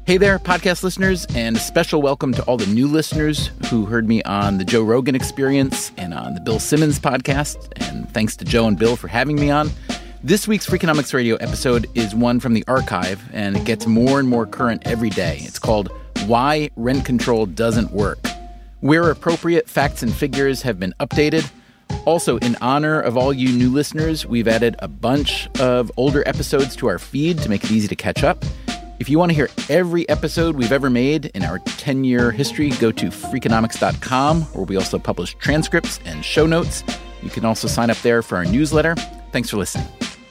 Hey there, podcast listeners, and a special welcome to all the new listeners who heard me on the Joe Rogan Experience and on the Bill Simmons podcast. And thanks to Joe and Bill for having me on. This week's Freakonomics Radio episode is one from the archive, and it gets more and more current every day. It's called Why Rent Control Doesn't Work. Where appropriate, facts and figures have been updated. Also, in honor of all you new listeners, we've added a bunch of older episodes to our feed to make it easy to catch up. If you want to hear every episode we've ever made in our 10-year history, go to Freakonomics.com, where we also publish transcripts and show notes. You can also sign up there for our newsletter. Thanks for listening.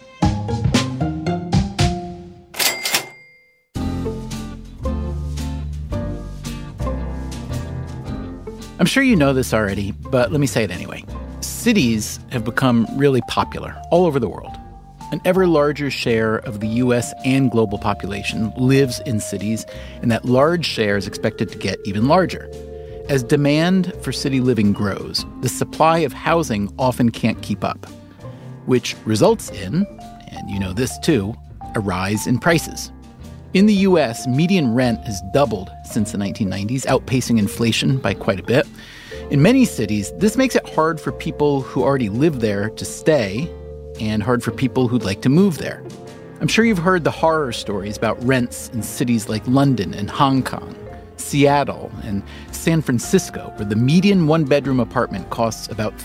I'm sure you know this already, but let me say it anyway. Cities have become really popular all over the world. An ever larger share of the U.S. and global population lives in cities, and that large share is expected to get even larger. As demand for city living grows, the supply of housing often can't keep up, which results in, and you know this too, a rise in prices. In the U.S., median rent has doubled since the 1990s, outpacing inflation by quite a bit. In many cities, this makes it hard for people who already live there to stay, and hard for people who'd like to move there. I'm sure you've heard the horror stories about rents in cities like London and Hong Kong, Seattle, and San Francisco, where the median one-bedroom apartment costs about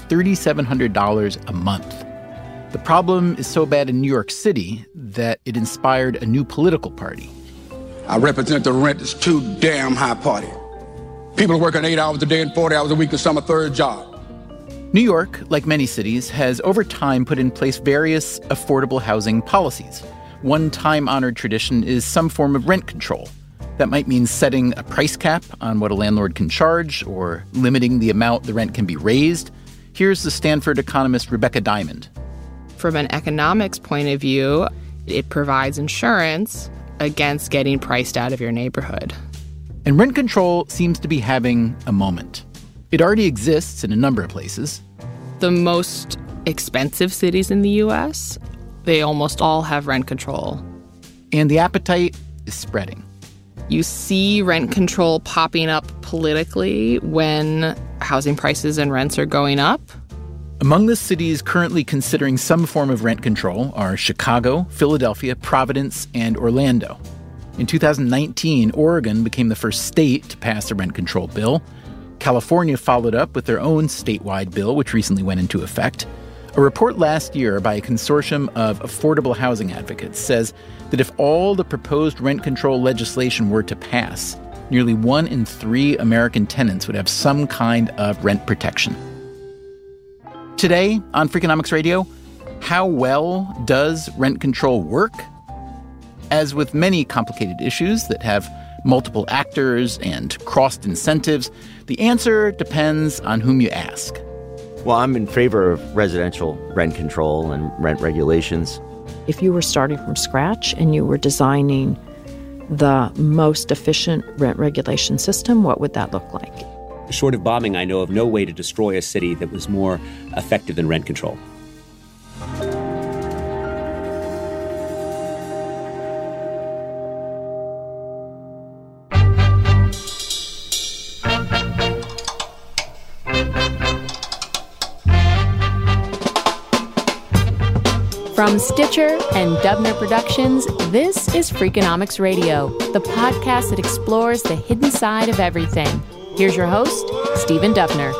$3,700 a month. The problem is so bad in New York City that it inspired a new political party. I represent the rent is too damn high party. People are working 8 hours a day and 40 hours a week and some a third job. New York, like many cities, has over time put in place various affordable housing policies. One time-honored tradition is some form of rent control. That might mean setting a price cap on what a landlord can charge or limiting the amount the rent can be raised. Here's the Stanford economist Rebecca Diamond. From an economics point of view, it provides insurance against getting priced out of your neighborhood. And rent control seems to be having a moment. It already exists in a number of places. The most expensive cities in the U.S., they almost all have rent control. And the appetite is spreading. You see rent control popping up politically when housing prices and rents are going up. Among the cities currently considering some form of rent control are Chicago, Philadelphia, Providence, and Orlando. In 2019, Oregon became the first state to pass a rent control bill. California followed up with their own statewide bill, which recently went into effect. A report last year by a consortium of affordable housing advocates says that if all the proposed rent control legislation were to pass, nearly 1 in 3 American tenants would have some kind of rent protection. Today on Freakonomics Radio, how well does rent control work? As with many complicated issues that have multiple actors and crossed incentives, the answer depends on whom you ask. Well, I'm in favor of residential rent control and rent regulations. If you were starting from scratch and you were designing the most efficient rent regulation system, what would that look like? Short of bombing, I know of no way to destroy a city that was more effective than rent control. From Stitcher and Dubner Productions, this is Freakonomics Radio, the podcast that explores the hidden side of everything. Here's your host, Stephen Dubner.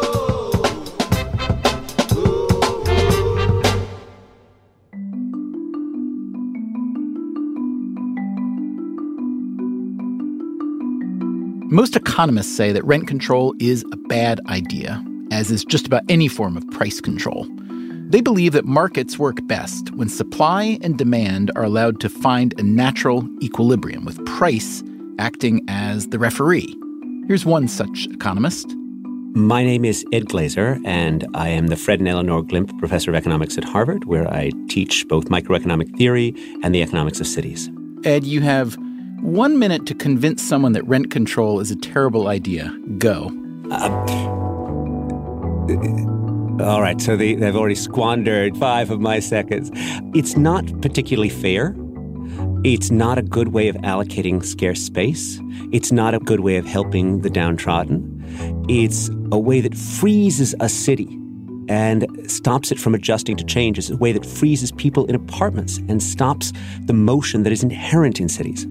Most economists say that rent control is a bad idea, as is just about any form of price control. They believe that markets work best when supply and demand are allowed to find a natural equilibrium, with price acting as the referee. Here's one such economist. My name is Ed Glazer, and I am the Fred and Eleanor Glimp Professor of Economics at Harvard, where I teach both microeconomic theory and the economics of cities. Ed, you have 1 minute to convince someone that rent control is a terrible idea. Go. All right, so they've already squandered 5 of my seconds. It's not particularly fair It's not a good way of allocating scarce space. It's not a good way of helping the downtrodden. It's a way that freezes a city and stops it from adjusting to change. It's a way that freezes people in apartments and stops the motion that is inherent in cities.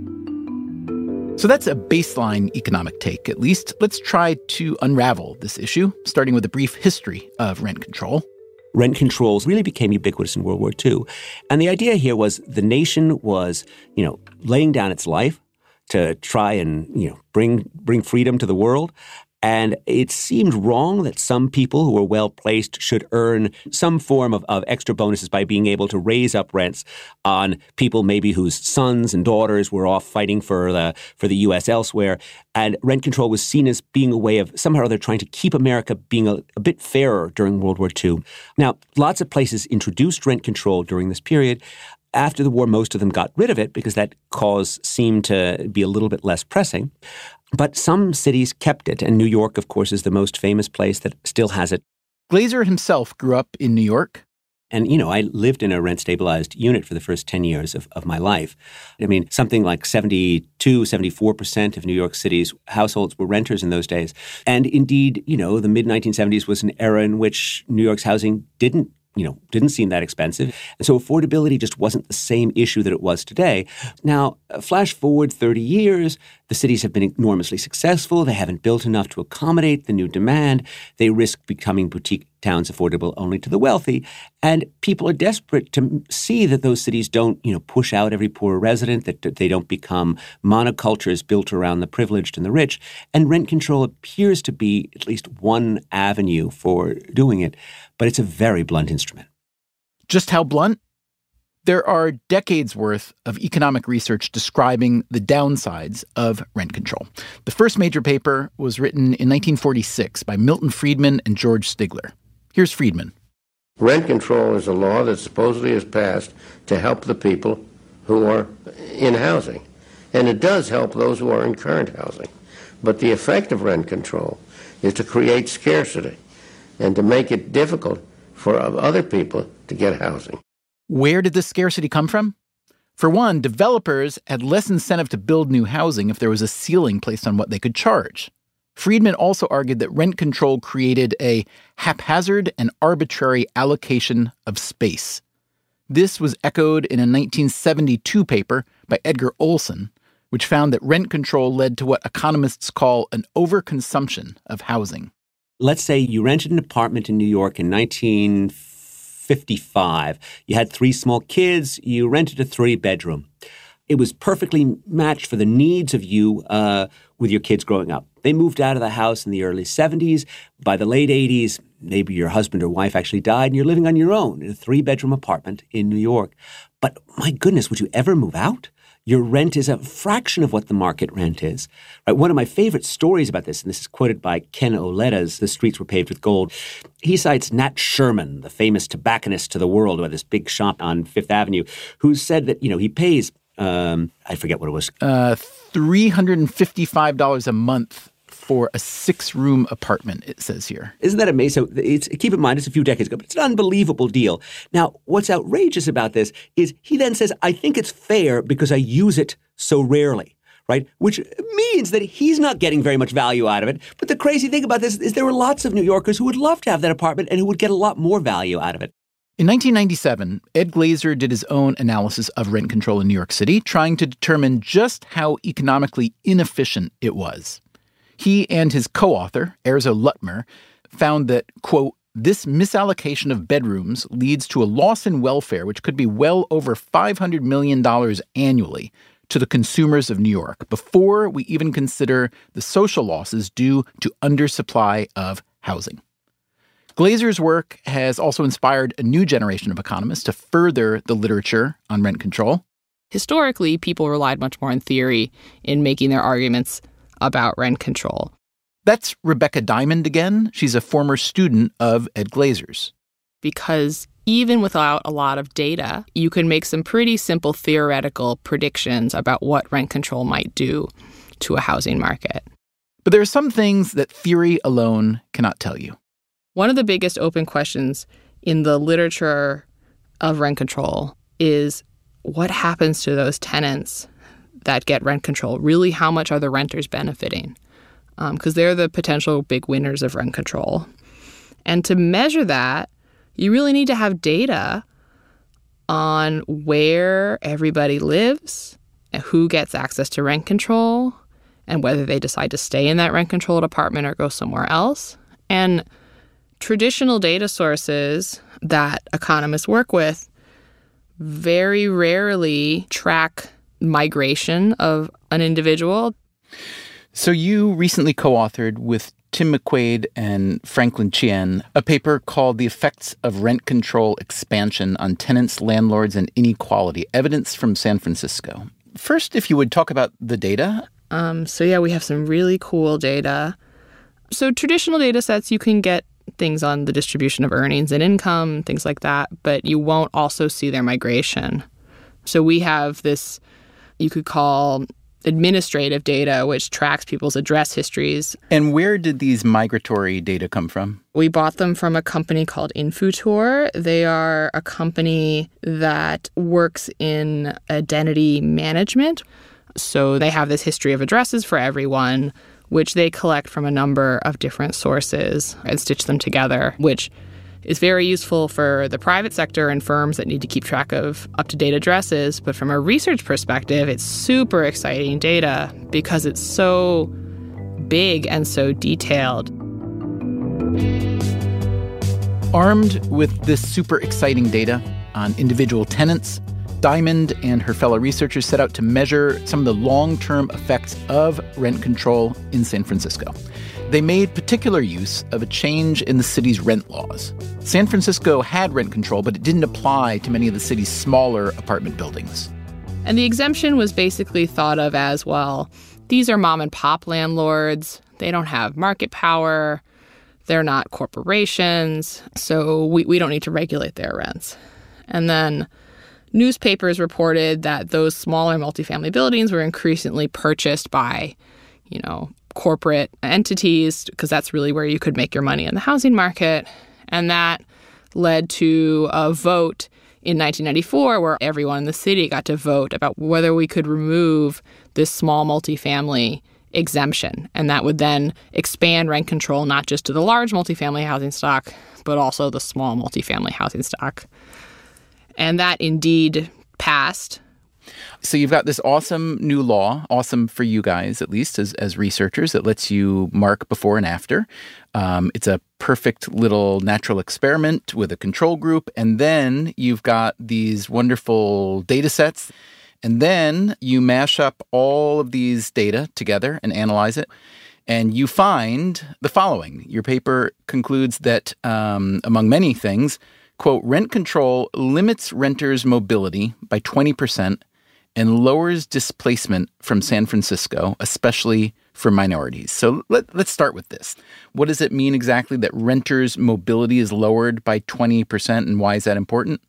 So that's a baseline economic take, at least. Let's try to unravel this issue, starting with a brief history of rent control. Rent controls really became ubiquitous in World War II. And the idea here was the nation was, laying down its life to try and, bring freedom to the world. And it seemed wrong that some people who were well-placed should earn some form of extra bonuses by being able to raise up rents on people maybe whose sons and daughters were off fighting for the U.S. elsewhere. And rent control was seen as being a way of somehow or other trying to keep America being a bit fairer during World War II. Now, lots of places introduced rent control during this period. After the war, most of them got rid of it because that cause seemed to be a little bit less pressing. But some cities kept it, and New York, of course, is the most famous place that still has it. Glaeser himself grew up in New York. And, I lived in a rent-stabilized unit for the first 10 years of my life. I mean, something like 74% of New York City's households were renters in those days. And indeed, the mid-1970s was an era in which New York's housing didn't seem that expensive. And so affordability just wasn't the same issue that it was today. Now, flash forward 30 years, the cities have been enormously successful. They haven't built enough to accommodate the new demand. They risk becoming boutique towns affordable only to the wealthy. And people are desperate to see that those cities don't, push out every poor resident, that they don't become monocultures built around the privileged and the rich. And rent control appears to be at least one avenue for doing it. But it's a very blunt instrument. Just how blunt? There are decades worth of economic research describing the downsides of rent control. The first major paper was written in 1946 by Milton Friedman and George Stigler. Here's Friedman. Rent control is a law that supposedly is passed to help the people who are in housing. And it does help those who are in current housing. But the effect of rent control is to create scarcity and to make it difficult for other people to get housing. Where did this scarcity come from? For one, developers had less incentive to build new housing if there was a ceiling placed on what they could charge. Friedman also argued that rent control created a haphazard and arbitrary allocation of space. This was echoed in a 1972 paper by Edgar Olson, which found that rent control led to what economists call an overconsumption of housing. Let's say you rented an apartment in New York in 1955. You had 3 small kids. You rented a 3-bedroom. It was perfectly matched for the needs of you with your kids growing up. They moved out of the house in the early 70s. By the late 80s, maybe your husband or wife actually died, and you're living on your own in a 3-bedroom apartment in New York. But my goodness, would you ever move out? Your rent is a fraction of what the market rent is. Right? One of my favorite stories about this, and this is quoted by Ken Oleda's The Streets Were Paved with Gold, he cites Nat Sherman, the famous tobacconist to the world who had this big shop on Fifth Avenue, who said that, he pays, I forget what it was. $355 a month for a 6-room apartment, it says here. Isn't that amazing? So keep in mind, it's a few decades ago, but it's an unbelievable deal. Now, what's outrageous about this is he then says, I think it's fair because I use it so rarely, right? Which means that he's not getting very much value out of it. But the crazy thing about this is there were lots of New Yorkers who would love to have that apartment and who would get a lot more value out of it. In 1997, Ed Glaeser did his own analysis of rent control in New York City, trying to determine just how economically inefficient it was. He and his co-author, Erzo Lutmer, found that, quote, this misallocation of bedrooms leads to a loss in welfare which could be well over $500 million annually to the consumers of New York before we even consider the social losses due to undersupply of housing. Glaeser's work has also inspired a new generation of economists to further the literature on rent control. Historically, people relied much more on theory in making their arguments about rent control. That's Rebecca Diamond again. She's a former student of Ed Glaeser's. Because even without a lot of data, you can make some pretty simple theoretical predictions about what rent control might do to a housing market. But there are some things that theory alone cannot tell you. One of the biggest open questions in the literature of rent control is what happens to those tenants that get rent control? Really, how much are the renters benefiting? Because they're the potential big winners of rent control. And to measure that, you really need to have data on where everybody lives, and who gets access to rent control, and whether they decide to stay in that rent-controlled apartment or go somewhere else. And traditional data sources that economists work with very rarely track migration of an individual. So you recently co-authored with Tim McQuaid and Franklin Chien a paper called The Effects of Rent Control Expansion on Tenants, Landlords, and Inequality, Evidence from San Francisco. First, if you would talk about the data. We have some really cool data. So traditional data sets, you can get things on the distribution of earnings and income, things like that, but you won't also see their migration. So we have this, you could call administrative data, which tracks people's address histories. And where did these migratory data come from? We bought them from a company called Infutor. They are a company that works in identity management. So they have this history of addresses for everyone, which they collect from a number of different sources and stitch them together, which is very useful for the private sector and firms that need to keep track of up-to-date addresses. But from a research perspective, it's super exciting data because it's so big and so detailed. Armed with this super exciting data on individual tenants, Diamond and her fellow researchers set out to measure some of the long-term effects of rent control in San Francisco. They made particular use of a change in the city's rent laws. San Francisco had rent control, but it didn't apply to many of the city's smaller apartment buildings. And the exemption was basically thought of as, well, these are mom-and-pop landlords. They don't have market power. They're not corporations. So we don't need to regulate their rents. And then newspapers reported that those smaller multifamily buildings were increasingly purchased by, corporate entities, because that's really where you could make your money in the housing market. And that led to a vote in 1994 where everyone in the city got to vote about whether we could remove this small multifamily exemption. And that would then expand rent control not just to the large multifamily housing stock, but also the small multifamily housing stock. And that indeed passed. So you've got this awesome new law, awesome for you guys, at least as researchers, that lets you mark before and after. It's a perfect little natural experiment with a control group. And then you've got these wonderful data sets. And then you mash up all of these data together and analyze it. And you find the following. Your paper concludes that, among many things, quote, rent control limits renters' mobility by 20% and lowers displacement from San Francisco, especially for minorities. So let's start with this. What does it mean exactly that renters' mobility is lowered by 20%, and why is that important?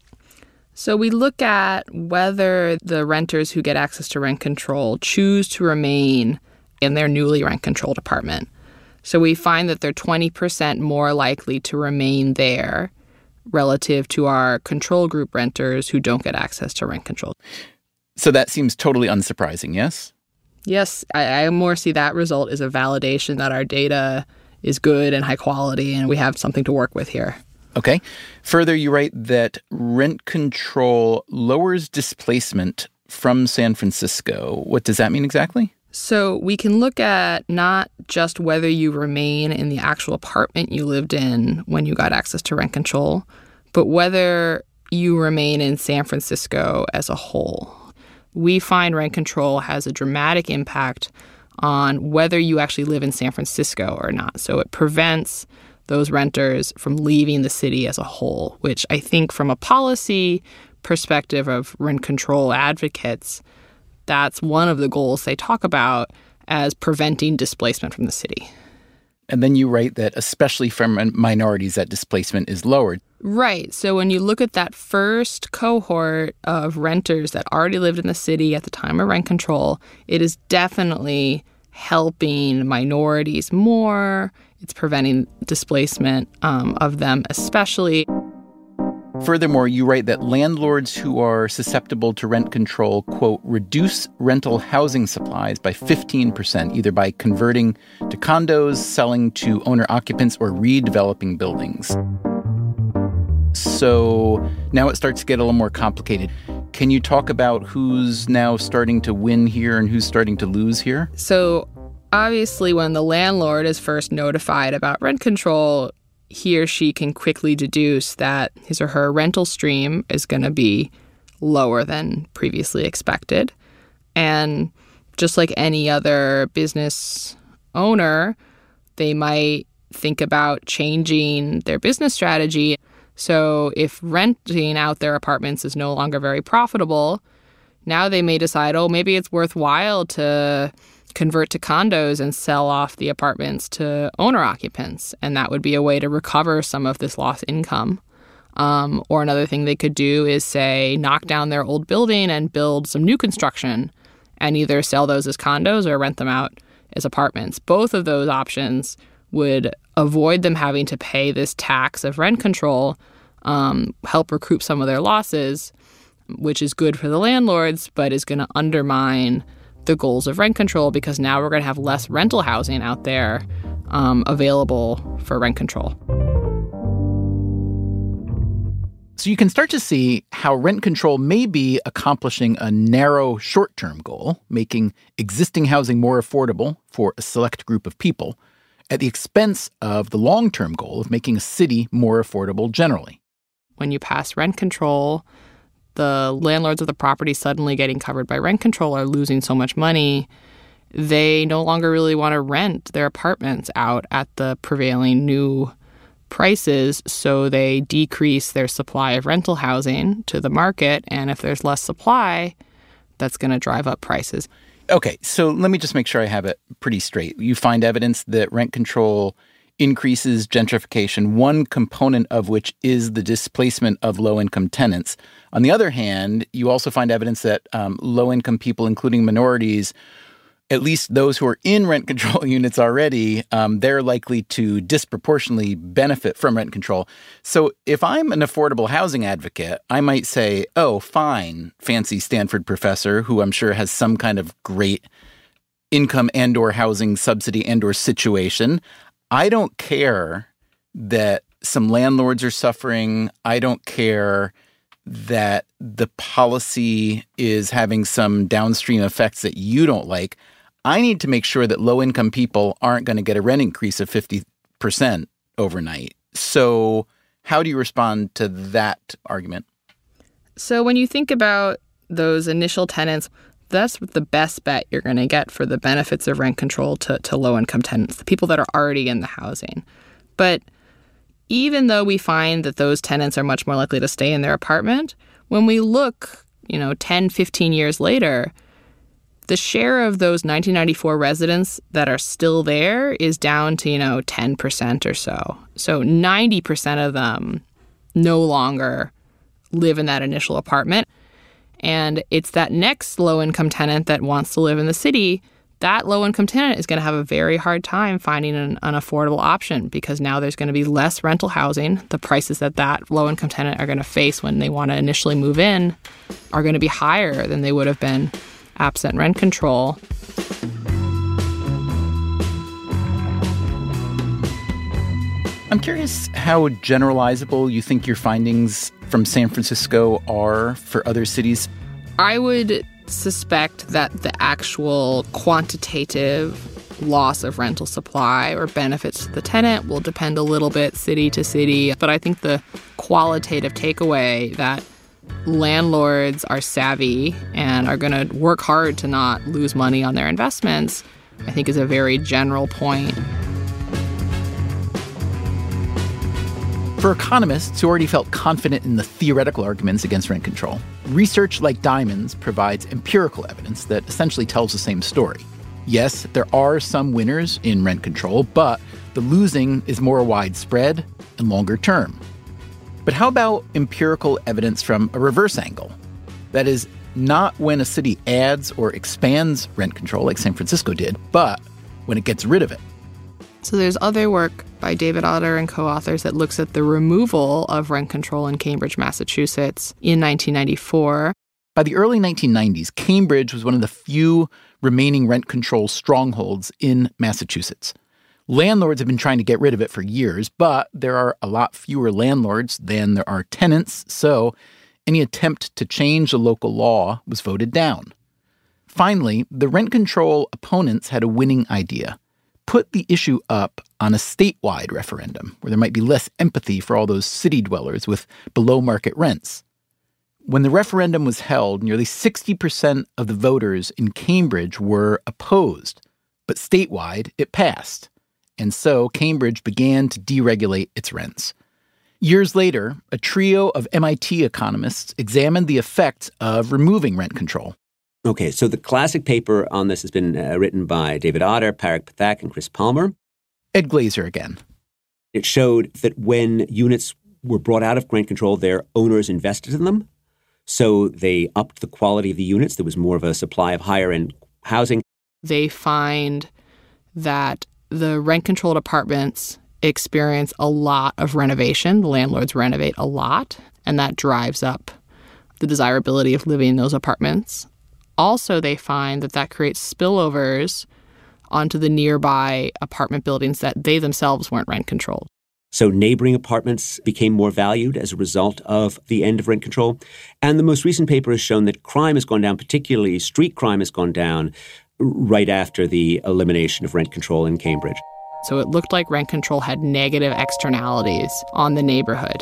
So we look at whether the renters who get access to rent control choose to remain in their newly rent-controlled apartment. So we find that they're 20% more likely to remain there relative to our control group renters who don't get access to rent control. So that seems totally unsurprising, yes? Yes, I more see that result as a validation that our data is good and high quality and we have something to work with here. Okay. Further, you write that rent control lowers displacement from San Francisco. What does that mean exactly? So we can look at not just whether you remain in the actual apartment you lived in when you got access to rent control, but whether you remain in San Francisco as a whole. We find rent control has a dramatic impact on whether you actually live in San Francisco or not. So it prevents those renters from leaving the city as a whole, which I think from a policy perspective of rent control advocates, that's one of the goals they talk about as preventing displacement from the city. And then you write that especially from minorities, that displacement is lowered. Right. So when you look at that first cohort of renters that already lived in the city at the time of rent control, it is definitely helping minorities more. It's preventing displacement of them especially. Furthermore, you write that landlords who are susceptible to rent control, quote, reduce rental housing supplies by 15%, either by converting to condos, selling to owner-occupants, or redeveloping buildings. So now it starts to get a little more complicated. Can you talk about who's now starting to win here and who's starting to lose here? So obviously, when the landlord is first notified about rent control, he or she can quickly deduce that his or her rental stream is going to be lower than previously expected. And just like any other business owner, they might think about changing their business strategy. So if renting out their apartments is no longer very profitable, now they may decide, oh, maybe it's worthwhile to convert to condos and sell off the apartments to owner-occupants. And that would be a way to recover some of this lost income. Or another thing they could do is, say, knock down their old building and build some new construction and either sell those as condos or rent them out as apartments. Both of those options would avoid them having to pay this tax of rent control, help recoup some of their losses, which is good for the landlords, but is going to undermine the goals of rent control because now we're going to have less rental housing out there available for rent control. So you can start to see how rent control may be accomplishing a narrow short-term goal, making existing housing more affordable for a select group of people, at the expense of the long-term goal of making a city more affordable generally. When you pass rent control, the landlords of the property suddenly getting covered by rent control are losing so much money, they no longer really want to rent their apartments out at the prevailing new prices, so they decrease their supply of rental housing to the market, and if there's less supply, that's going to drive up prices. Okay, so let me just make sure I have it pretty straight. You find evidence that rent control increases gentrification, one component of which is the displacement of low-income tenants. On the other hand, you also find evidence that low-income people, including minorities, at least those who are in rent control units already, they're likely to disproportionately benefit from rent control. So if I'm an affordable housing advocate, I might say, oh, fine, fancy Stanford professor, who I'm sure has some kind of great income and or housing subsidy and or situation. I don't care that some landlords are suffering. I don't care that the policy is having some downstream effects that you don't like. I need to make sure that low-income people aren't going to get a rent increase of 50% overnight. So how do you respond to that argument? So when you think about those initial tenants, that's the best bet you're going to get for the benefits of rent control to low-income tenants, the people that are already in the housing. But even though we find that those tenants are much more likely to stay in their apartment, when we look, 10, 15 years later, the share of those 1994 residents that are still there is down to, 10% or so. So 90% of them no longer live in that initial apartment. And it's that next low-income tenant that wants to live in the city. That low-income tenant is going to have a very hard time finding an affordable option because now there's going to be less rental housing. The prices that low-income tenant are going to face when they want to initially move in are going to be higher than they would have been absent rent control. I'm curious how generalizable you think your findings from San Francisco are for other cities. I would suspect that the actual quantitative loss of rental supply or benefits to the tenant will depend a little bit city to city. But I think the qualitative takeaway that landlords are savvy and are going to work hard to not lose money on their investments, I think is a very general point. For economists who already felt confident in the theoretical arguments against rent control, research like Diamond's provides empirical evidence that essentially tells the same story. Yes, there are some winners in rent control, but the losing is more widespread and longer term. But how about empirical evidence from a reverse angle? That is, not when a city adds or expands rent control like San Francisco did, but when it gets rid of it. So there's other work by David Otter and co-authors that looks at the removal of rent control in Cambridge, Massachusetts in 1994. By the early 1990s, Cambridge was one of the few remaining rent control strongholds in Massachusetts. Landlords have been trying to get rid of it for years, but there are a lot fewer landlords than there are tenants, so any attempt to change the local law was voted down. Finally, the rent control opponents had a winning idea. Put the issue up on a statewide referendum where there might be less empathy for all those city dwellers with below-market rents. When the referendum was held, nearly 60% of the voters in Cambridge were opposed, but statewide it passed. And so Cambridge began to deregulate its rents. Years later, a trio of MIT economists examined the effects of removing rent control. Okay, so the classic paper on this has been written by David Otter, Parag Pathak, and Chris Palmer. Ed Glazer again. It showed that when units were brought out of rent control, their owners invested in them. So they upped the quality of the units. There was more of a supply of higher-end housing. They find that the rent-controlled apartments experience a lot of renovation. The landlords renovate a lot, and that drives up the desirability of living in those apartments. Also, they find that that creates spillovers onto the nearby apartment buildings that they themselves weren't rent-controlled. So neighboring apartments became more valued as a result of the end of rent control. And the most recent paper has shown that crime has gone down, particularly street crime has gone down right after the elimination of rent control in Cambridge. So it looked like rent control had negative externalities on the neighborhood.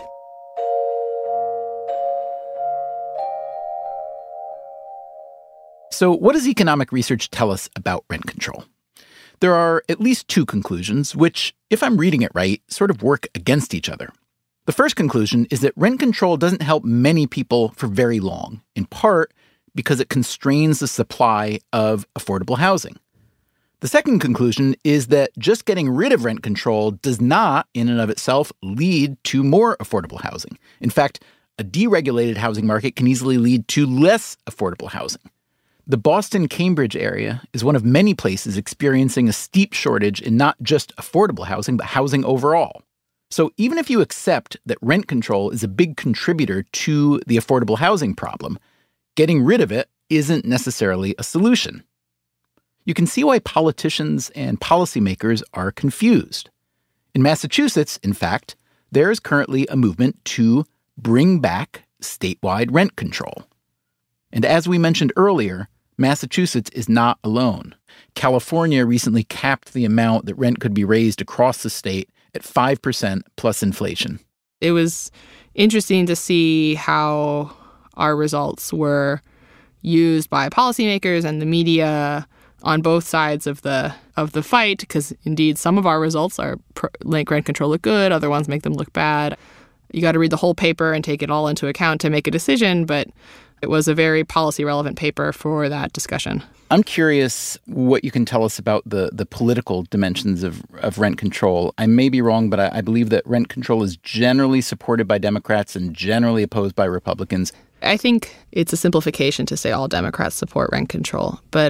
So what does economic research tell us about rent control? There are at least two conclusions, which, if I'm reading it right, sort of work against each other. The first conclusion is that rent control doesn't help many people for very long, in part because it constrains the supply of affordable housing. The second conclusion is that just getting rid of rent control does not, in and of itself, lead to more affordable housing. In fact, a deregulated housing market can easily lead to less affordable housing. The Boston-Cambridge area is one of many places experiencing a steep shortage in not just affordable housing, but housing overall. So even if you accept that rent control is a big contributor to the affordable housing problem, getting rid of it isn't necessarily a solution. You can see why politicians and policymakers are confused. In Massachusetts, in fact, there is currently a movement to bring back statewide rent control. And as we mentioned earlier, Massachusetts is not alone. California recently capped the amount that rent could be raised across the state at 5% plus inflation. It was interesting to see how our results were used by policymakers and the media on both sides of the fight, because indeed some of our results are make rent control look good, other ones make them look bad. You got to read the whole paper and take it all into account to make a decision, but it was a very policy-relevant paper for that discussion. I'm curious what you can tell us about the political dimensions of rent control. I may be wrong, but I believe that rent control is generally supported by Democrats and generally opposed by Republicans. I think it's a simplification to say all Democrats support rent control. But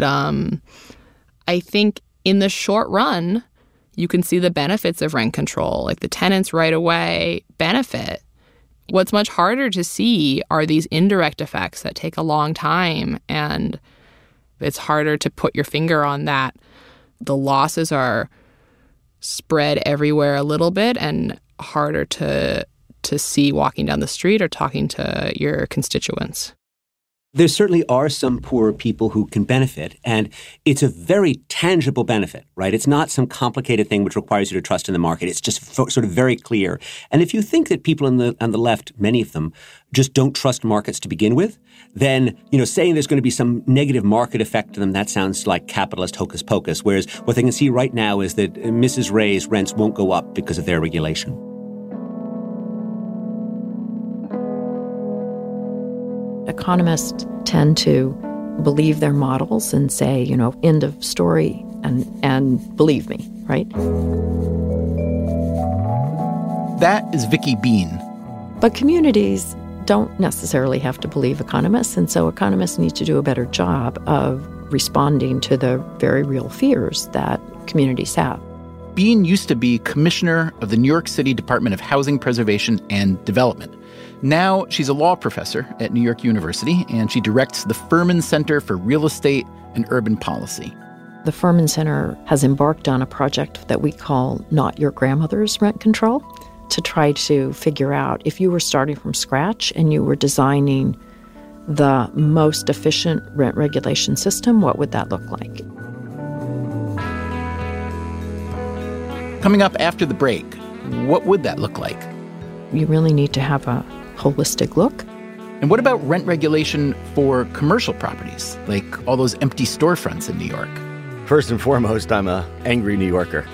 I think in the short run, you can see the benefits of rent control. Like the tenants right away benefit. What's much harder to see are these indirect effects that take a long time, and it's harder to put your finger on that. The losses are spread everywhere a little bit and harder to see walking down the street or talking to your constituents. There certainly are some poor people who can benefit, and it's a very tangible benefit, right? It's not some complicated thing which requires you to trust in the market. It's just sort of very clear. And if you think that people on the left, many of them, just don't trust markets to begin with, then, saying there's going to be some negative market effect to them, that sounds like capitalist hocus pocus. Whereas what they can see right now is that Mrs. Ray's rents won't go up because of their regulation. Economists tend to believe their models and say, end of story, and believe me, right? That is Vicky Bean. But communities don't necessarily have to believe economists, and so economists need to do a better job of responding to the very real fears that communities have. Bean used to be commissioner of the New York City Department of Housing Preservation and Development. Now she's a law professor at New York University, and she directs the Furman Center for Real Estate and Urban Policy. The Furman Center has embarked on a project that we call Not Your Grandmother's Rent Control, to try to figure out if you were starting from scratch and you were designing the most efficient rent regulation system, what would that look like? Coming up after the break, what would that look like? You really need to have a holistic look. And what about rent regulation for commercial properties, like all those empty storefronts in New York? First and foremost, I'm an angry New Yorker.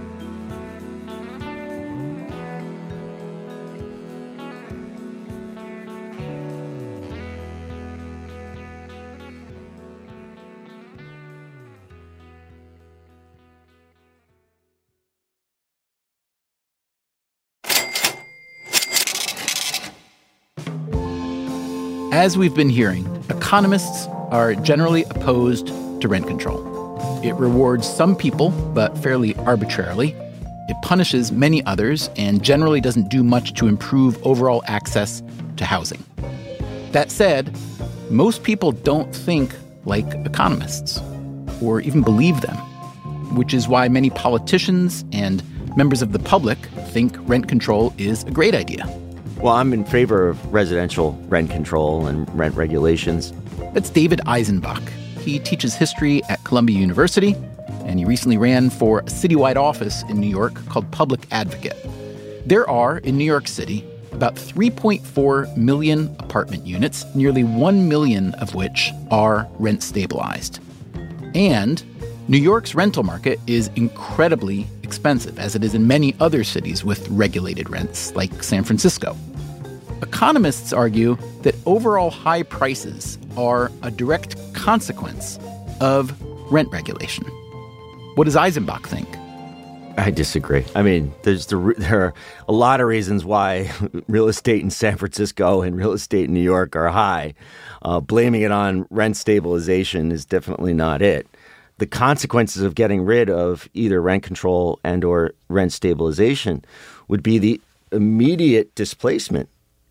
As we've been hearing, economists are generally opposed to rent control. It rewards some people, but fairly arbitrarily. It punishes many others and generally doesn't do much to improve overall access to housing. That said, most people don't think like economists or even believe them, which is why many politicians and members of the public think rent control is a great idea. Well, I'm in favor of residential rent control and rent regulations. That's David Eisenbach. He teaches history at Columbia University, and he recently ran for a citywide office in New York called Public Advocate. There are, in New York City, about 3.4 million apartment units, nearly 1 million of which are rent stabilized. And New York's rental market is incredibly expensive, as it is in many other cities with regulated rents, like San Francisco. Economists argue that overall high prices are a direct consequence of rent regulation. What does Eisenbach think? I disagree. I mean, there are a lot of reasons why real estate in San Francisco and real estate in New York are high. Blaming it on rent stabilization is definitely not it. The consequences of getting rid of either rent control and or rent stabilization would be the immediate displacement,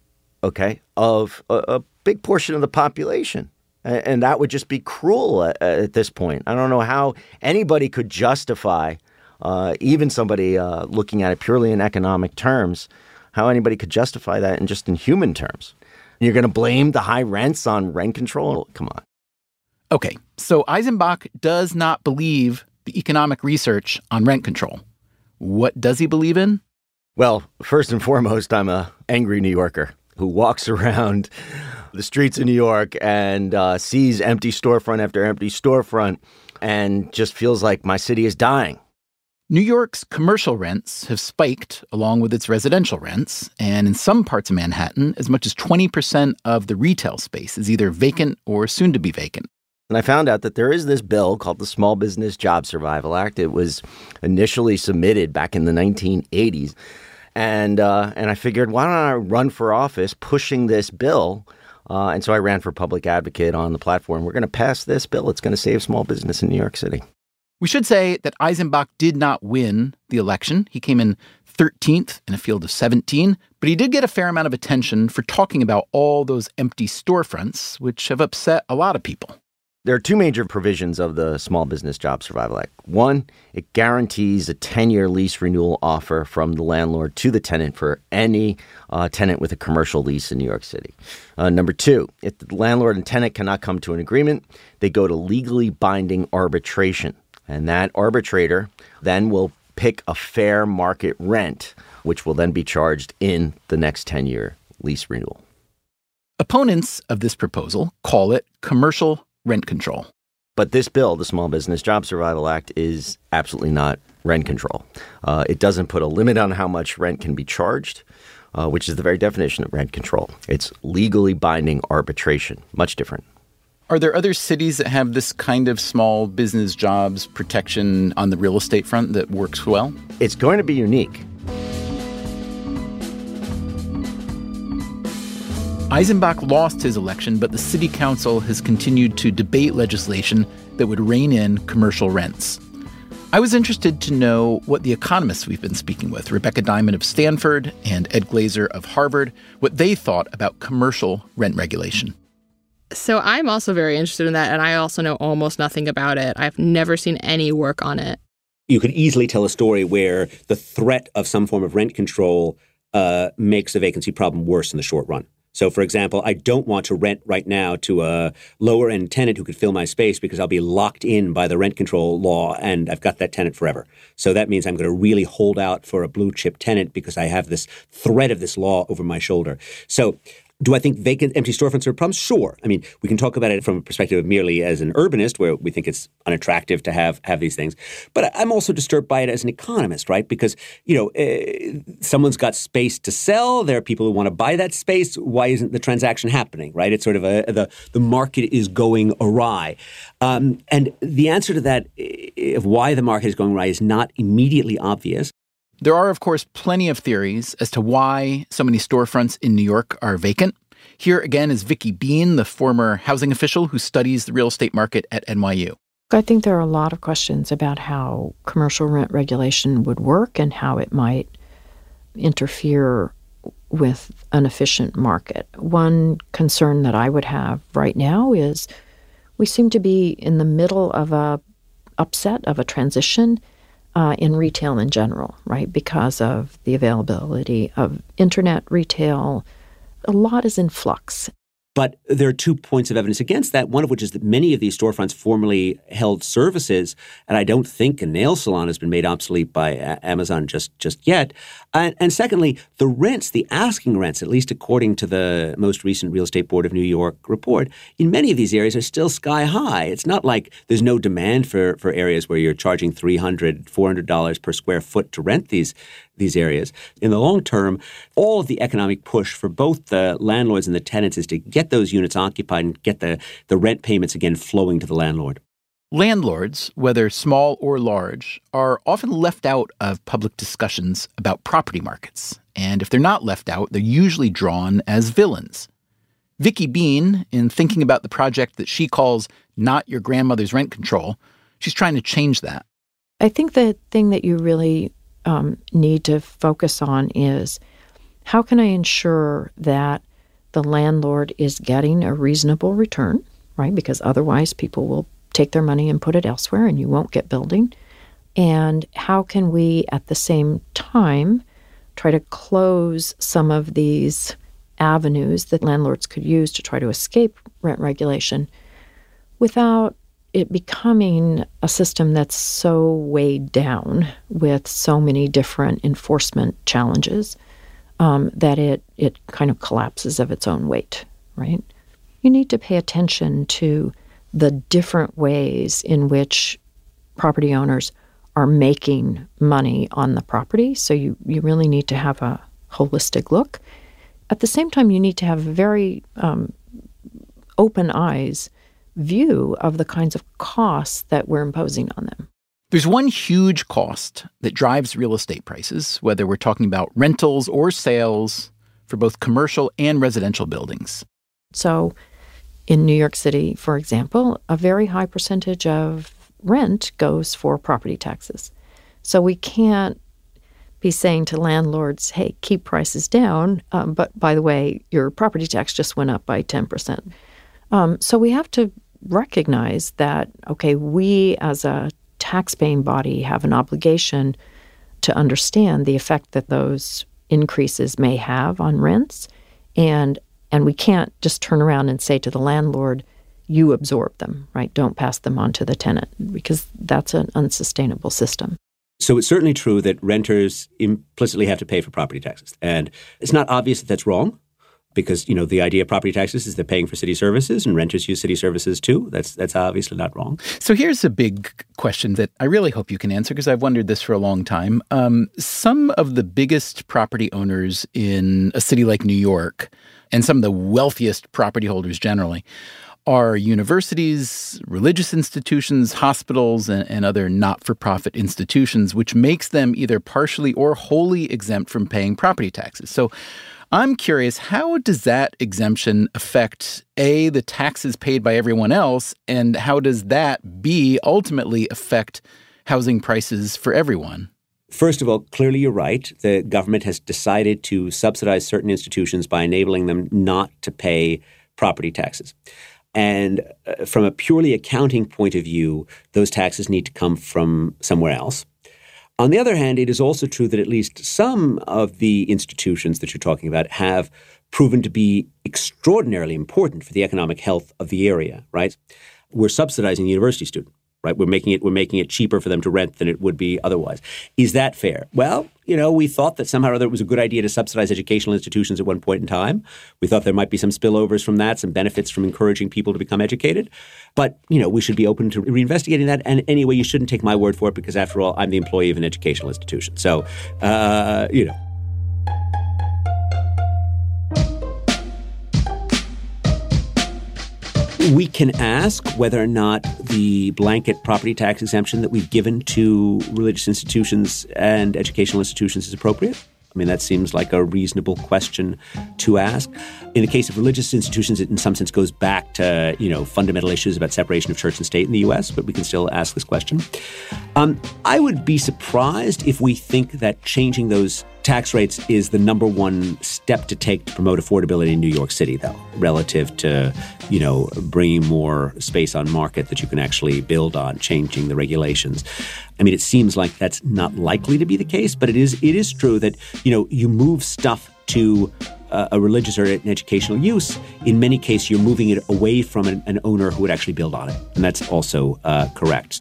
of a big portion of the population. And that would just be cruel at this point. I don't know how anybody could justify, even somebody looking at it purely in economic terms, how anybody could justify that in human terms. You're going to blame the high rents on rent control? Come on. Okay, so Eisenbach does not believe the economic research on rent control. What does he believe in? Well, first and foremost, I'm an angry New Yorker who walks around the streets of New York and sees empty storefront after empty storefront and just feels like my city is dying. New York's commercial rents have spiked along with its residential rents, and in some parts of Manhattan, as much as 20% of the retail space is either vacant or soon to be vacant. And I found out that there is this bill called the Small Business Job Survival Act. It was initially submitted back in the 1980s. And I figured, why don't I run for office pushing this bill? And so I ran for public advocate on the platform. We're going to pass this bill. It's going to save small business in New York City. We should say that Eisenbach did not win the election. He came in 13th in a field of 17, but he did get a fair amount of attention for talking about all those empty storefronts, which have upset a lot of people. There are two major provisions of the Small Business Job Survival Act. One, it guarantees a 10-year lease renewal offer from the landlord to the tenant for any tenant with a commercial lease in New York City. Number two, if the landlord and tenant cannot come to an agreement, they go to legally binding arbitration. And that arbitrator then will pick a fair market rent, which will then be charged in the next 10-year lease renewal. Opponents of this proposal call it commercial rent control. But this bill, the Small Business Job Survival Act, is absolutely not rent control. It doesn't put a limit on how much rent can be charged, which is the very definition of rent control. It's legally binding arbitration, much different. Are there other cities that have this kind of small business jobs protection on the real estate front that works well? It's going to be unique. Eisenbach lost his election, but the city council has continued to debate legislation that would rein in commercial rents. I was interested to know what the economists we've been speaking with, Rebecca Diamond of Stanford and Ed Glazer of Harvard, what they thought about commercial rent regulation. So I'm also very interested in that, and I also know almost nothing about it. I've never seen any work on it. You could easily tell a story where the threat of some form of rent control makes the vacancy problem worse in the short run. So, for example, I don't want to rent right now to a lower-end tenant who could fill my space because I'll be locked in by the rent control law and I've got that tenant forever. So that means I'm going to really hold out for a blue-chip tenant because I have this threat of this law over my shoulder. So do I think vacant, empty storefronts are a problem? Sure. I mean, we can talk about it from a perspective of merely as an urbanist, where we think it's unattractive to have these things. But I'm also disturbed by it as an economist, right? Because, someone's got space to sell. There are people who want to buy that space. Why isn't the transaction happening, right? It's sort of the market is going awry. And the answer to that, of why the market is going awry, is not immediately obvious. There are, of course, plenty of theories as to why so many storefronts in New York are vacant. Here again is Vicki Bean, the former housing official who studies the real estate market at NYU. I think there are a lot of questions about how commercial rent regulation would work and how it might interfere with an efficient market. One concern that I would have right now is we seem to be in the middle of a upset, of a transition in retail in general, right? Because of the availability of internet retail, a lot is in flux. But there are 2 points of evidence against that, one of which is that many of these storefronts formerly held services, and I don't think a nail salon has been made obsolete by Amazon just yet. And secondly, the rents, the asking rents, at least according to the most recent Real Estate Board of New York report, in many of these areas are still sky high. It's not like there's no demand for areas where you're charging $300, $400 per square foot to rent these areas. In the long term, all of the economic push for both the landlords and the tenants is to get those units occupied and get the rent payments again flowing to the landlord. Landlords, whether small or large, are often left out of public discussions about property markets. And if they're not left out, they're usually drawn as villains. Vicki Bean, in thinking about the project that she calls Not Your Grandmother's Rent Control, she's trying to change that. I think the thing that you really need to focus on is how can I ensure that the landlord is getting a reasonable return, right? Because otherwise people will take their money and put it elsewhere and you won't get building. And how can we at the same time try to close some of these avenues that landlords could use to try to escape rent regulation without it becoming a system that's so weighed down with so many different enforcement challenges that it kind of collapses of its own weight, right? You need to pay attention to the different ways in which property owners are making money on the property. So you really need to have a holistic look. At the same time, you need to have very open eyes view of the kinds of costs that we're imposing on them. There's one huge cost that drives real estate prices, whether we're talking about rentals or sales for both commercial and residential buildings. So in New York City, for example, a very high percentage of rent goes for property taxes. So we can't be saying to landlords, hey, keep prices down, but by the way, your property tax just went up by 10%. So we have to recognize that, okay, we as a tax-paying body have an obligation to understand the effect that those increases may have on rents, and we can't just turn around and say to the landlord, you absorb them, right? Don't pass them on to the tenant, because that's an unsustainable system. So it's certainly true that renters implicitly have to pay for property taxes. And it's not obvious that that's wrong, because, the idea of property taxes is they're paying for city services, and renters use city services too. That's obviously not wrong. So here's a big question that I really hope you can answer, because I've wondered this for a long time. Some of the biggest property owners in a city like New York, and some of the wealthiest property holders generally, are universities, religious institutions, hospitals, and other not-for-profit institutions, which makes them either partially or wholly exempt from paying property taxes. So I'm curious, how does that exemption affect, A, the taxes paid by everyone else, and how does that, B, ultimately affect housing prices for everyone. First of all, clearly you're right. The government has decided to subsidize certain institutions by enabling them not to pay property taxes. And from a purely accounting point of view, those taxes need to come from somewhere else. On the other hand, it is also true that at least some of the institutions that you're talking about have proven to be extraordinarily important for the economic health of the area, right? We're subsidizing the university student, right? We're making it cheaper for them to rent than it would be otherwise. Is that fair? Well, we thought that somehow or other it was a good idea to subsidize educational institutions at one point in time. We thought there might be some spillovers from that, some benefits from encouraging people to become educated. But, we should be open to reinvestigating that. And anyway, you shouldn't take my word for it because, after all, I'm the employee of an educational institution. So, We can ask whether or not the blanket property tax exemption that we've given to religious institutions and educational institutions is appropriate. I mean, that seems like a reasonable question to ask. In the case of religious institutions, it in some sense goes back to, fundamental issues about separation of church and state in the U.S., but we can still ask this question. I would be surprised if we think that changing those tax rates is the number one step to take to promote affordability in New York City, though, relative to, bringing more space on market that you can actually build on, changing the regulations. I mean, it seems like that's not likely to be the case, but it is true that, you move stuff to a religious or an educational use. In many cases, you're moving it away from an owner who would actually build on it. And that's also correct.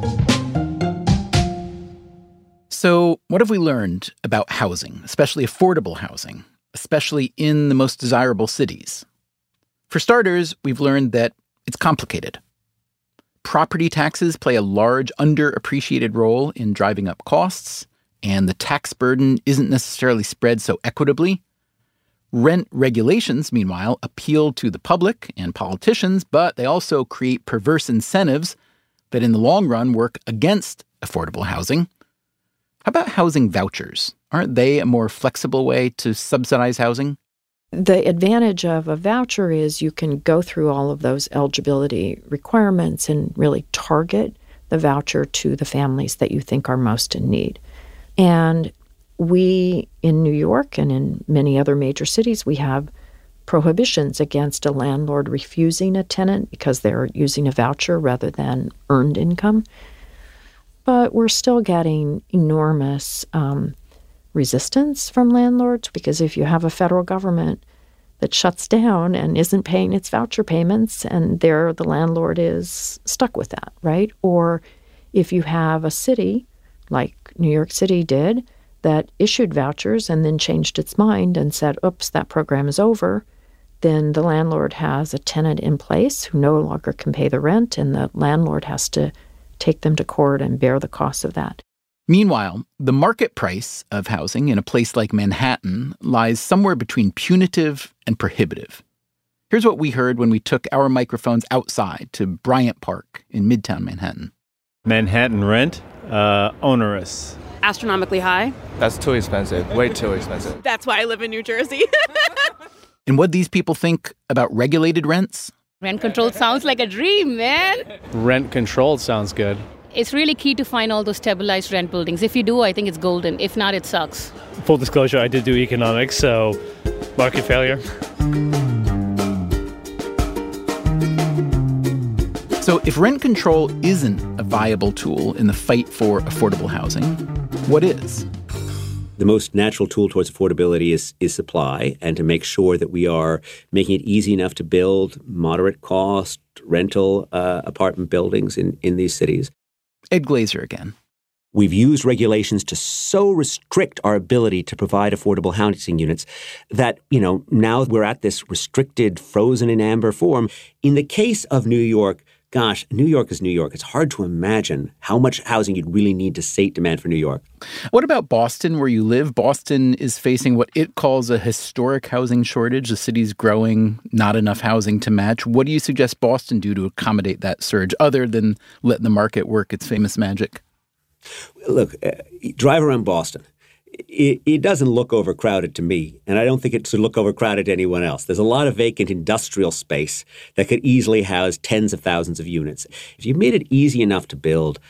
So what have we learned about housing, especially affordable housing, especially in the most desirable cities? For starters, we've learned that it's complicated. Property taxes play a large, underappreciated role in driving up costs, and the tax burden isn't necessarily spread so equitably. Rent regulations, meanwhile, appeal to the public and politicians, but they also create perverse incentives that in the long run work against affordable housing. How about housing vouchers? Aren't they a more flexible way to subsidize housing? The advantage of a voucher is you can go through all of those eligibility requirements and really target the voucher to the families that you think are most in need. And we, in New York and in many other major cities, we have prohibitions against a landlord refusing a tenant because they're using a voucher rather than earned income. But we're still getting enormous resistance from landlords because if you have a federal government that shuts down and isn't paying its voucher payments, and the landlord is stuck with that, right? Or if you have a city, like New York City did, that issued vouchers and then changed its mind and said, oops, that program is over, then the landlord has a tenant in place who no longer can pay the rent, and the landlord has to take them to court and bear the cost of that. Meanwhile, the market price of housing in a place like Manhattan lies somewhere between punitive and prohibitive. Here's what we heard when we took our microphones outside to Bryant Park in Midtown Manhattan. Manhattan rent, onerous. Astronomically high. That's too expensive, way too expensive. That's why I live in New Jersey. And what these people think about regulated rents? Rent control sounds like a dream, man. Rent control sounds good. It's really key to find all those stabilized rent buildings. If you do, I think it's golden. If not, it sucks. Full disclosure, I did do economics, so market failure. So if rent control isn't a viable tool in the fight for affordable housing, what is? The most natural tool towards affordability is supply, and to make sure that we are making it easy enough to build moderate cost rental apartment buildings in these cities. Ed Glazer again. We've used regulations to so restrict our ability to provide affordable housing units that, now we're at this restricted, frozen in amber form. In the case of New York, gosh, New York is New York. It's hard to imagine how much housing you'd really need to sate demand for New York. What about Boston, where you live? Boston is facing what it calls a historic housing shortage. The city's growing, not enough housing to match. What do you suggest Boston do to accommodate that surge, other than letting the market work its famous magic? Look, drive around Boston. It doesn't look overcrowded to me, and I don't think it should look overcrowded to anyone else. There's a lot of vacant industrial space that could easily house tens of thousands of units. If you made it easy enough to build,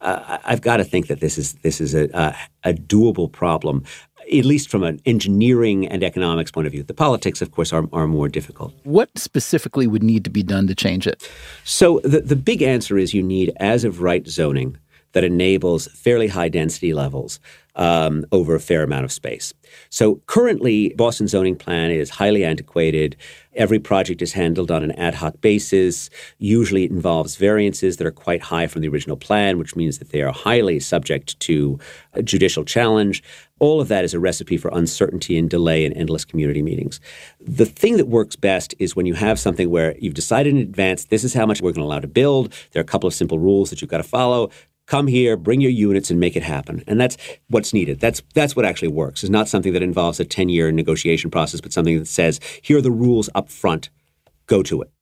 I've got to think that this is a doable problem, at least from an engineering and economics point of view. The politics, of course, are more difficult. What specifically would need to be done to change it? So the big answer is you need as-of-right zoning that enables fairly high density levels over a fair amount of space. So currently, Boston's zoning plan is highly antiquated. Every project is handled on an ad hoc basis. Usually it involves variances that are quite high from the original plan, which means that they are highly subject to a judicial challenge. All of that is a recipe for uncertainty and delay and endless community meetings. The thing that works best is when you have something where you've decided in advance, this is how much we're going to allow to build. There are a couple of simple rules that you've got to follow. Come here, bring your units, and make it happen. And that's what's needed. That's what actually works. It's not something that involves a 10-year negotiation process, but something that says, here are the rules up front. Go to it.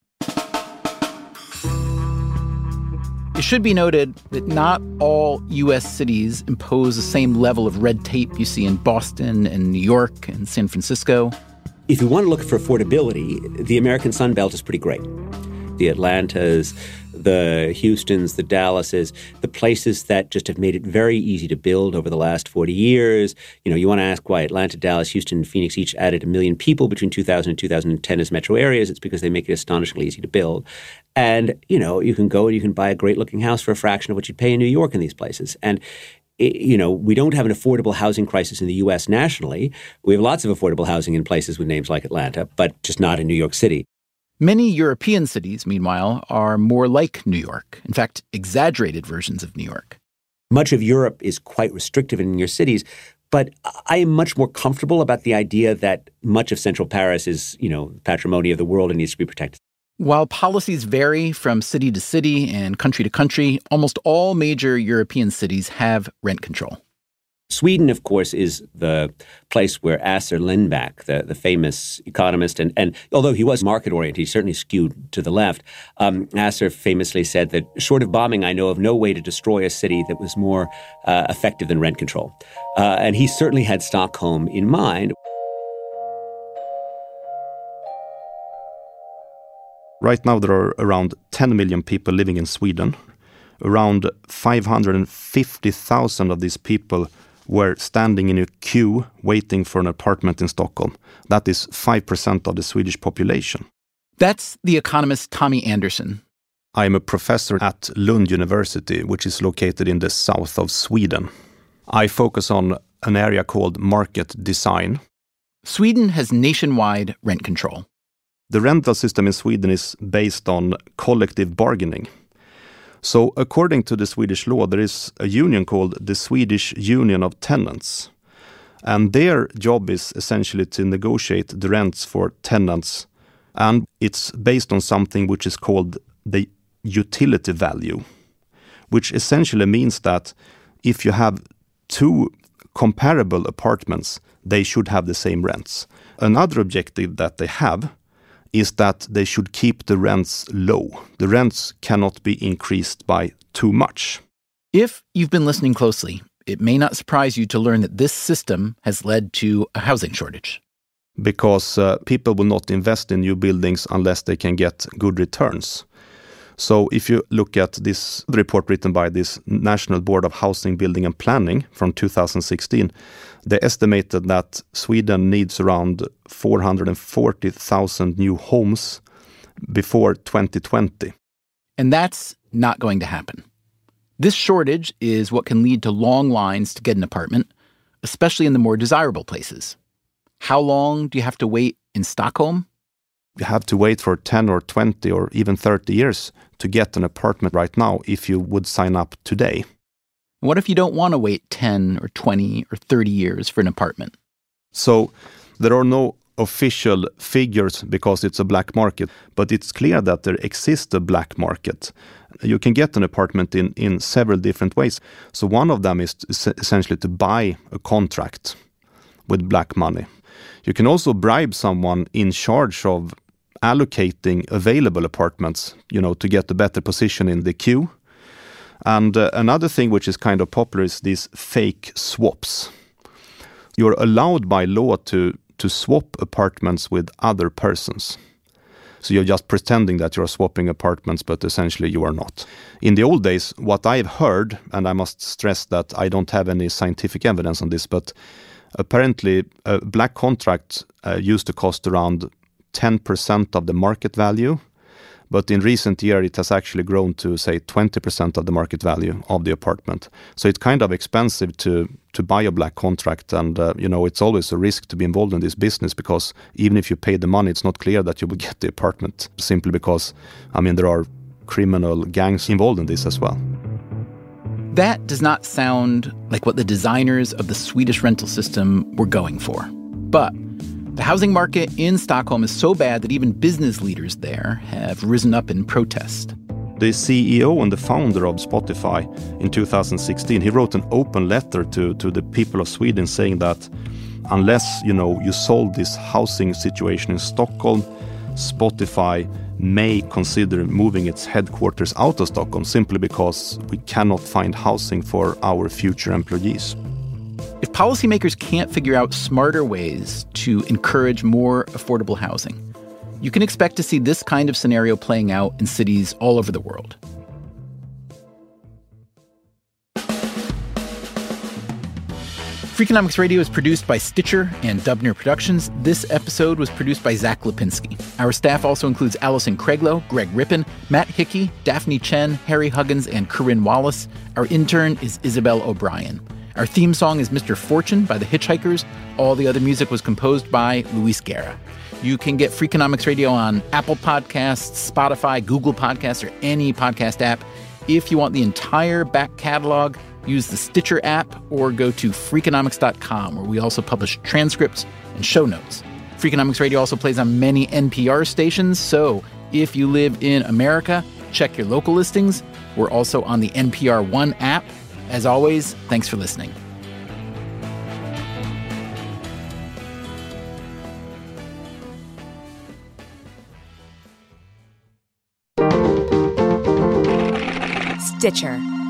It should be noted that not all U.S. cities impose the same level of red tape you see in Boston and New York and San Francisco. If you want to look for affordability, the American Sun Belt is pretty great. The Atlantas, the Houstons, the Dallases, the places that just have made it very easy to build over the last 40 years. You want to ask why Atlanta, Dallas, Houston, and Phoenix each added 1 million people between 2000 and 2010 as metro areas. It's because they make it astonishingly easy to build. And, you can go and you can buy a great-looking house for a fraction of what you'd pay in New York in these places. And we don't have an affordable housing crisis in the U.S. nationally. We have lots of affordable housing in places with names like Atlanta, but just not in New York City. Many European cities, meanwhile, are more like New York. In fact, exaggerated versions of New York. Much of Europe is quite restrictive in your cities, but I am much more comfortable about the idea that much of central Paris is, patrimony of the world and needs to be protected. While policies vary from city to city and country to country, almost all major European cities have rent control. Sweden, of course, is the place where Assar Lindbeck, the famous economist, and although he was market-oriented, he certainly skewed to the left, Assar famously said that, short of bombing, I know of no way to destroy a city that was more effective than rent control. And he certainly had Stockholm in mind. Right now, there are around 10 million people living in Sweden. Around 550,000 of these people were standing in a queue waiting for an apartment in Stockholm. That is 5% of the Swedish population. That's the economist Tommy Anderson. I am a professor at Lund University, which is located in the south of Sweden. I focus on an area called market design. Sweden has nationwide rent control. The rental system in Sweden is based on collective bargaining. So according to the Swedish law, there is a union called the Swedish Union of Tenants. And their job is essentially to negotiate the rents for tenants. And it's based on something which is called the utility value, which essentially means that if you have two comparable apartments, they should have the same rents. Another objective that they have is that they should keep the rents low. The rents cannot be increased by too much. If you've been listening closely, it may not surprise you to learn that this system has led to a housing shortage. Because people will not invest in new buildings unless they can get good returns. So if you look at this report written by this National Board of Housing, Building and Planning from 2016, they estimated that Sweden needs around 440,000 new homes before 2020. And that's not going to happen. This shortage is what can lead to long lines to get an apartment, especially in the more desirable places. How long do you have to wait in Stockholm? You have to wait for 10 or 20 or even 30 years to get an apartment right now if you would sign up today. What if you don't want to wait 10 or 20 or 30 years for an apartment? So there are no official figures because it's a black market, but it's clear that there exists a black market. You can get an apartment in several different ways. So one of them is essentially to buy a contract with black money. You can also bribe someone in charge of allocating available apartments, to get a better position in the queue. And another thing which is kind of popular is these fake swaps. You're allowed by law to swap apartments with other persons. So you're just pretending that you're swapping apartments, but essentially you are not. In the old days, what I've heard, and I must stress that I don't have any scientific evidence on this, but apparently a black contract used to cost around 10% of the market value. But in recent years, it has actually grown to, say, 20% of the market value of the apartment. So it's kind of expensive to buy a black contract. And, it's always a risk to be involved in this business, because even if you pay the money, it's not clear that you will get the apartment, simply because, there are criminal gangs involved in this as well. That does not sound like what the designers of the Swedish rental system were going for. But the housing market in Stockholm is so bad that even business leaders there have risen up in protest. The CEO and the founder of Spotify in 2016, he wrote an open letter to the people of Sweden saying that unless, you solve this housing situation in Stockholm, Spotify may consider moving its headquarters out of Stockholm simply because we cannot find housing for our future employees. If policymakers can't figure out smarter ways to encourage more affordable housing, you can expect to see this kind of scenario playing out in cities all over the world. Freakonomics Radio is produced by Stitcher and Dubner Productions. This episode was produced by Zach Lipinski. Our staff also includes Allison Craiglow, Greg Rippin, Matt Hickey, Daphne Chen, Harry Huggins, and Corinne Wallace. Our intern is Isabel O'Brien. Our theme song is Mr. Fortune by the Hitchhikers. All the other music was composed by Luis Guerra. You can get Freakonomics Radio on Apple Podcasts, Spotify, Google Podcasts, or any podcast app. If you want the entire back catalog, use the Stitcher app or go to Freakonomics.com, where we also publish transcripts and show notes. Freakonomics Radio also plays on many NPR stations, so if you live in America, check your local listings. We're also on the NPR One app. As always, thanks for listening. Stitcher.